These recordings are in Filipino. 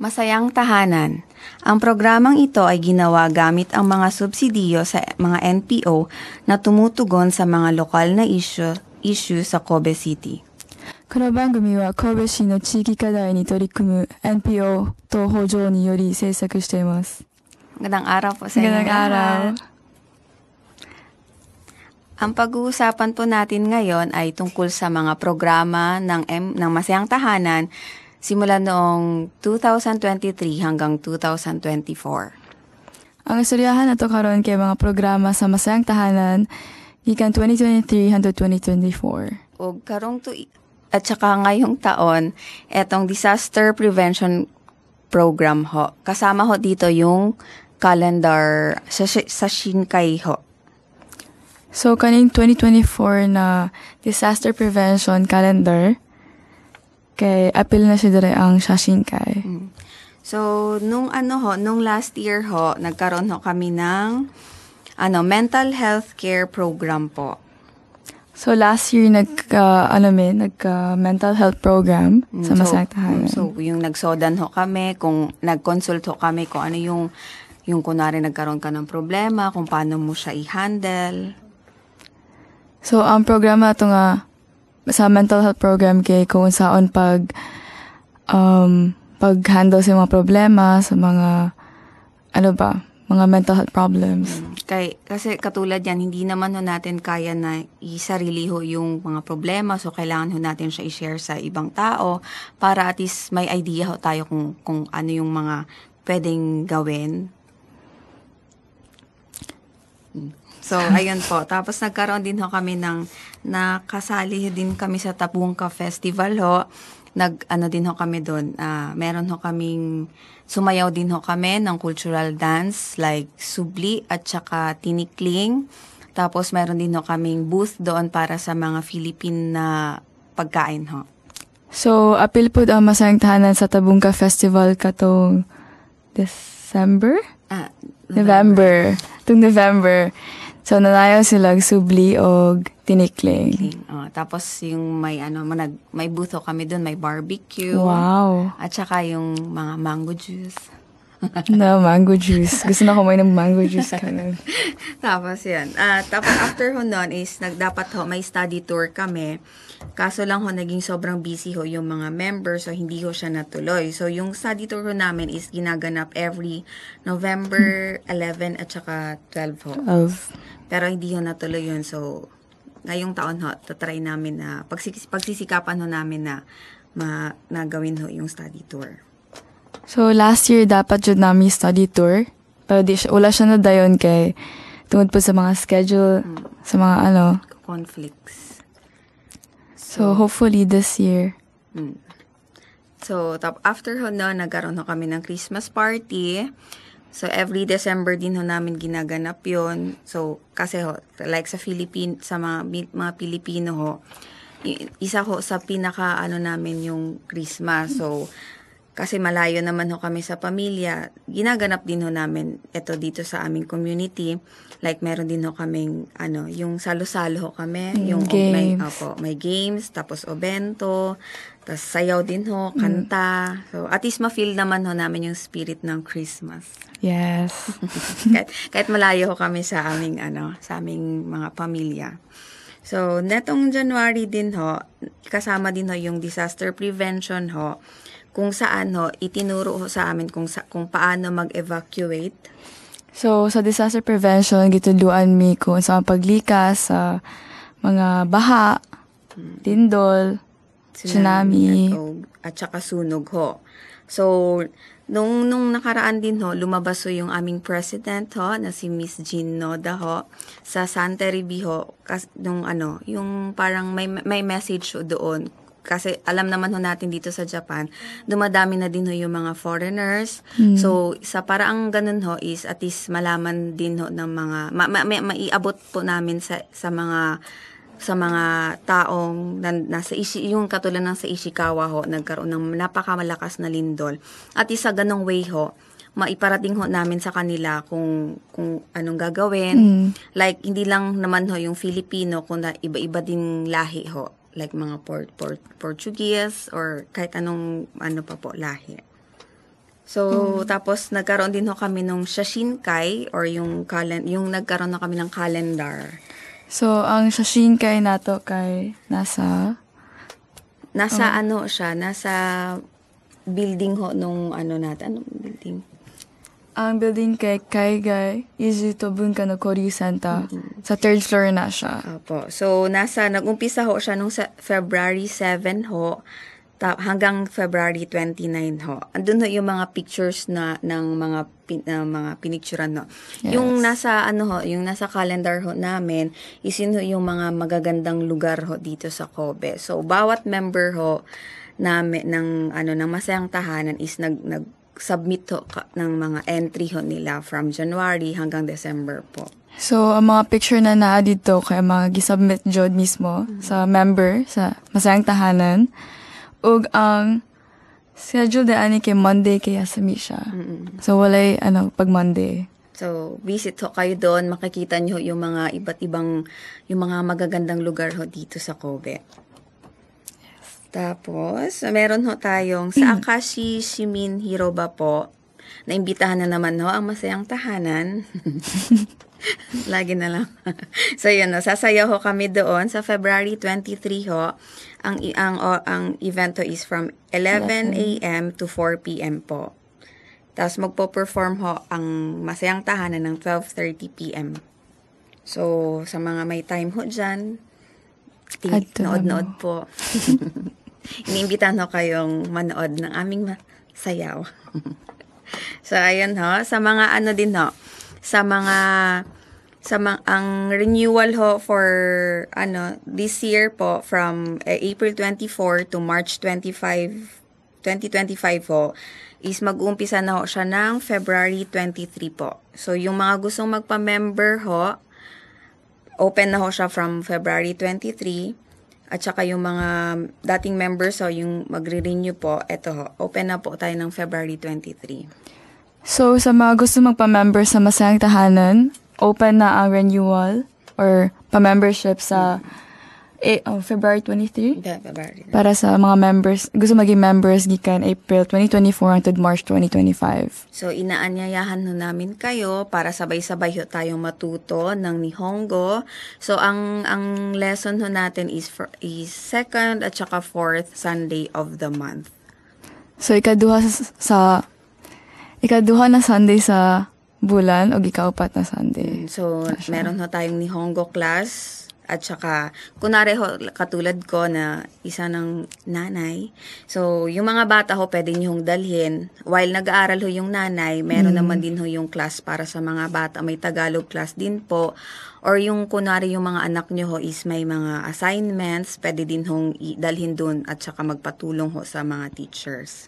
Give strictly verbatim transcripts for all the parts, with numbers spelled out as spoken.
Masayang Tahanan. Ang programang ito ay ginawa gamit ang mga subsidiyo sa mga N P O na tumutugon sa mga lokal na issue, issue sa Kobe City. この番組は神戸市の地域課題に取り組む N P O 東北上により制作しています。 Magandang araw po sa inyo Magandang araw. lahat. Ang pag-uusapan po natin ngayon ay tungkol sa mga programa ng, M, ng Masayang Tahanan simula noong two thousand twenty-three hanggang two thousand twenty-four. Ang istoryahan nato karon kay mga programa sa Masayang Tahanan gikan twenty twenty-three hanggang twenty twenty-four. O karong to at saka ngayong taon, etong disaster prevention program ho. Kasama ho dito yung calendar sa, sa Shinkai ho. So kaning twenty twenty-four na disaster prevention calendar kay apil na siya dire ang Shinkai. Mm. So nung ano ho, nung last year ho, nagkaroon ho kami ng ano mental health care program po. So last year nagka ano mi, nagka mental health program sa Masayang Tahanan. So, so yung nagsodan ho kami, kung nag-consult ho kami kung ano yung yung kunwari nagkaroon ka ng problema, kung paano mo siya i-handle. So ang programa to nga sa mental health program kay kung saon pag um pag-handle sa mga problema sa mga ano ba, mga mental health problems. Mm. Kay, kasi katulad yan, hindi naman ho natin kaya na isarili ho yung mga problema. So, kailangan ho natin siya i-share sa ibang tao para at least may idea ho tayo kung, kung ano yung mga pwedeng gawin. So, ayun po. Tapos, nagkaroon din ho kami ng, nakasali din kami sa Tabungka Festival ho. Nag, ano din ho kami doon. Uh, meron ho kaming, sumayaw din ho kami ng cultural dance like subli at saka tinikling. Tapos meron din ho kaming booth doon para sa mga Philippine na pagkain ho. So, apil po ang Masayang Tahanan sa Tabungka Festival katong December? Ah, November. Tung November. So, nanayaw sila subli o tinikling. Oh, tapos yung may ano, manag, may booth ho kami doon, may barbecue. Wow. At saka yung mga mango juice. No, mango juice. Gusto na kumain ng mango juice ka nun. Tapos yan. Uh, tapos after ho nun is, nagdapat ho, may study tour kami. Kaso lang ho, naging sobrang busy ho yung mga members, so hindi ho siya natuloy. So yung study tour ho namin is ginaganap every November eleven at saka twelve ho. Of. Pero hindi ho natuloy yun. So, ngayong taon ho, tatry namin na, pagsis- pagsisikapan ho namin na, ma, na gawin ho yung study tour. So, last year, dapat yun namin study tour. Pero di siya, wala siya na dayon kay tungod po sa mga schedule, hmm. sa mga ano. Conflicts. So, so hopefully this year. Hmm. So, tap, after ho no, nagkaroon ho kami ng Christmas party. So, every December din ho namin ginaganap yon. So, kasi ho, like sa Philippine, sa mga, mga Pilipino ho, isa ho sa pinaka, ano namin yung Christmas. So, kasi malayo naman ho kami sa pamilya, ginaganap din ho namin ito dito sa aming community. Like, meron din ho kaming, ano, yung salo-salo ho kami. Mm, yung games. May, opo, may games, tapos obento, tapos sayaw din ho, kanta. Mm. So, at least ma-feel naman ho namin yung spirit ng Christmas. Yes. kahit, kahit malayo ho kami sa aming, ano, sa aming mga pamilya. So, netong January din ho, kasama din ho yung disaster prevention ho, kung saan ho, itinuro ho sa amin kung, sa, kung paano mag-evacuate. So, sa disaster prevention, gituluan mi kung sa paglikas sa mga baha, lindol, tsunami, tsunami at, at saka sunog ho. So, nung, nung nakaraan din ho, lumabas ho yung aming president ho, na si Miss Jean Noda ho, sa Santa Ribi ho, kas, nung ano, yung parang may, may message ho doon. Kasi alam naman ho natin dito sa Japan, dumadami na din ho yung mga foreigners. Mm. So, sa paraang ganun ho is at least malaman din ho ng mga, ma, ma, ma, maiabot po namin sa, sa mga sa mga taong na, nasa Ishi, yung katulad ng sa Ishikawa ho, nagkaroon ng napakamalakas na lindol. At isa ganong way ho, maiparating ho namin sa kanila kung kung anong gagawin. Mm. Like, hindi lang naman ho yung Filipino, kundi iba-iba din lahi ho. Like mga Port, Port, Portuguese or kahit anong ano pa po lahi. So, tapos nagkaroon din ho kami nung Shashinkai or yung, calen- yung nagkaroon na kami ng calendar. So, ang Shashinkai nato kay nasa... Nasa ano siya, nasa building ho nung ano natin, anong building? Ang building kay Kaigai Izuto Bunka no Koryu Center. Sa third floor na siya. Opo. So, nasa, nag-umpisa ho siya nung sa February seven ho, ta- hanggang February twenty-nine ho. Andun ho yung mga pictures na, ng mga, pin, uh, mga pinicturan no. Yes. Yung nasa, ano ho, yung nasa calendar ho namin, isin ho yung mga magagandang lugar ho dito sa Kobe. So, bawat member ho, namin, ng, ano, ng Masayang Tahanan is nag, nag, submit ho ka, ng mga entry ho nila from January hanggang December po. So, ang mga picture na naa dito kay mga gisubmit jud mismo mm-hmm. sa member sa Masayang Tahanan. Ug ang schedule de ani kay Monday kaya sa siya. Mm-hmm. So, walay ano pag Monday. So, visit ho kayo doon, makikita nyo yung mga iba't ibang, yung mga magagandang lugar ho dito sa Kobe. Tapos, meron ho tayong sa Akashi Shimin Hiroba po. Naimbitahan na naman ho ang Masayang Tahanan. Lagi na lang. So, yun, no, sasayaw ho kami doon sa February twenty-three ho. Ang, ang, o, ang event ho is from eleven a.m. to four p.m. po. Tapos, magpo-perform ho ang Masayang Tahanan ng twelve thirty p.m. So, sa mga may time ho dyan, ting- nood-nood po. Iniimbitahan ho kayong manood ng aming sayaw. So, ayun ho. Sa mga ano din ho, sa mga, sa mga, ang renewal ho for, ano, this year po, from uh, April twenty-fourth to March twenty-fifth, twenty twenty-five ho, is mag-uumpisa na ho siya ng February twenty-three po. So, yung mga gustong magpa-member ho, open na ho siya from February twenty-three. At saka yung mga dating members ho, yung magre-renew po, eto ho, open na po tayo ng February twenty-three. So, sa mga gusto magpa-member sa Masayang Tahanan, open na ang renewal or pa-membership sa eh, oh, February twenty-three? Yeah, February. Para sa mga members, gusto maging members gikan April twenty twenty-four hangtod March twenty twenty-five. So, inaanyayahan ho namin kayo para sabay-sabay ho tayong matuto ng Nihongo. So, ang ang lesson ho natin is for, is second at saka fourth Sunday of the month. So, ikaduha sa, sa ikaduha na Sunday sa bulan o ikaupat na Sunday. So, meron ho tayong Nihongo class. At saka, kunwari ho, katulad ko na isa ng nanay. So, yung mga bata ho, pwede nyo hong dalhin. While nag-aaral ho yung nanay, meron mm. naman din ho yung class para sa mga bata. May Tagalog class din po. Or yung kunwari yung mga anak nyo ho is may mga assignments, pwede din hong dalhin dun at saka magpatulong ho sa mga teachers.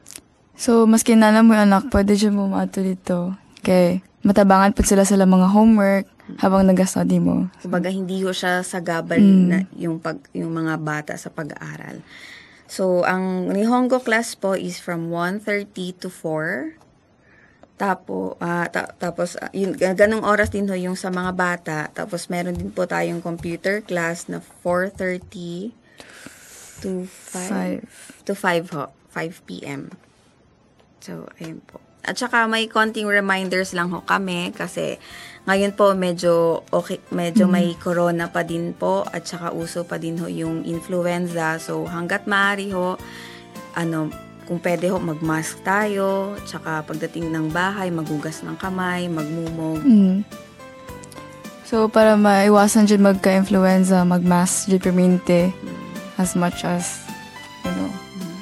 So, maski nana mo yung anak, pwede dyan mo maato dito. Okay. Matabangan po sila sila mga homework habang nag-study mo. Kumbaga, hindi ho siya sagabal Mm. na yung, pag, yung mga bata sa pag-aaral. So, ang Nihongo class po is from one thirty to four. Tapo, ah, ta- tapos, uh, yun, ganong oras din ho yung sa mga bata. Tapos, meron din po tayong computer class na four thirty to five. Five. To five ho. five p.m. So, ayun po. At saka may konting reminders lang ho kami kasi ngayon po medyo okay, medyo mm. may corona pa din po at saka uso pa din ho yung influenza. So hangga't maaari ho, ano, kung pwede ho magmask tayo, at saka pagdating ng bahay, magugas ng kamay, magmumog. Mm. So para maiwasan dyan magka-influenza, magmask dyan perminte mm. as much as, you know.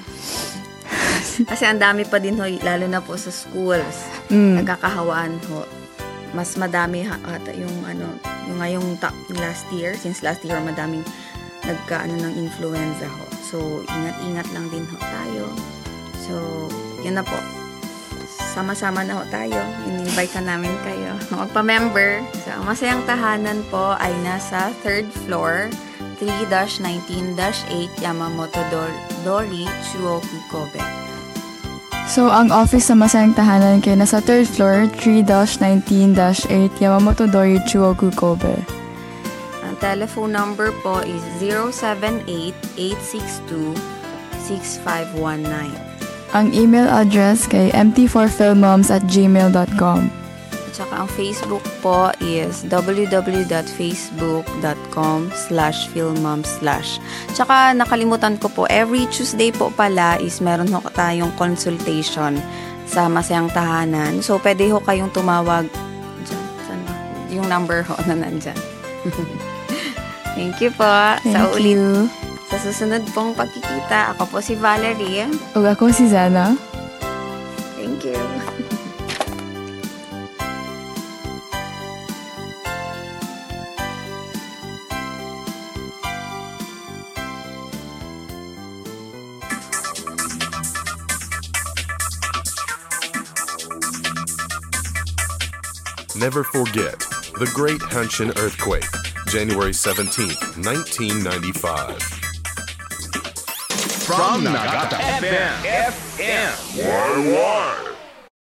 Kasi ang dami pa din ho, lalo na po sa schools, mm. nagkakahawaan ho. Mas madami ha, ata yung ano, yung ngayong ta- last year, since last year madaming nagkaano ng influenza ho. So, ingat-ingat lang din ho tayo. So, yun na po. Sama-sama na ho tayo. In-invite na namin kayo. Magpa-member. So, ang Masayang Tahanan po ay nasa third floor, three nineteen eight Yamamoto Dori, Chuoku, Kobe. So, ang office sa Masayang Tahanan kay nasa third floor, three nineteen eight Yamamoto Dori, Chuoku, Kobe. Ang telephone number po is zero seven eight eight six two six five one nine. Ang email address kay m t four filmmoms at gmail dot com. At saka ang Facebook po is w w w dot facebook dot com slash filmmoms slash. Tsaka nakalimutan ko po, every Tuesday po pala is meron ho tayong consultation sa Masayang Tahanan. So, pwede ho kayong tumawag dyan. Saan ba? Yung number ho na nandyan. Thank you po. Thank sa ulit. you. Sa susunod pong pagkikita, ako po si Valerie. Ug ako si Zana. Thank you. Never forget the Great Hanshin Earthquake, January seventeenth, nineteen ninety-five. From Nagata F M. F M. Why, why?